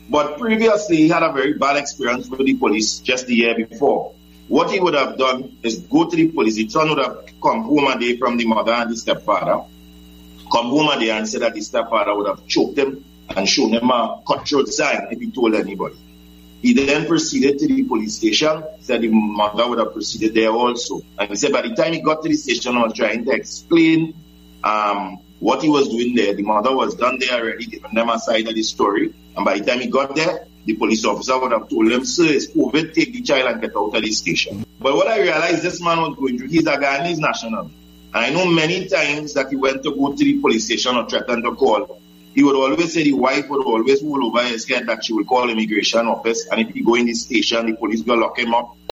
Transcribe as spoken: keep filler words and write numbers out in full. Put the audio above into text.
But previously, he had a very bad experience with the police just the year before. What he would have done is go to the police. The son would have come home a day from the mother and the stepfather, come home a day and said that the stepfather would have choked him and shown him a cutthroat sign if he told anybody. He then proceeded to the police station, said the mother would have proceeded there also. And he said by the time he got to the station, I was trying to explain um, what he was doing there. The mother was done there already, giving them a side of the story. And by the time he got there, the police officer would have told him, sir, it's COVID, take the child and get out of the station. But what I realized this man was going through, he's a Guyanese national. And I know many times that he went to go to the police station or threatened to call. He would always say the wife would always roll over his head that she would call immigration office. And if he go in the station, the police will lock him up.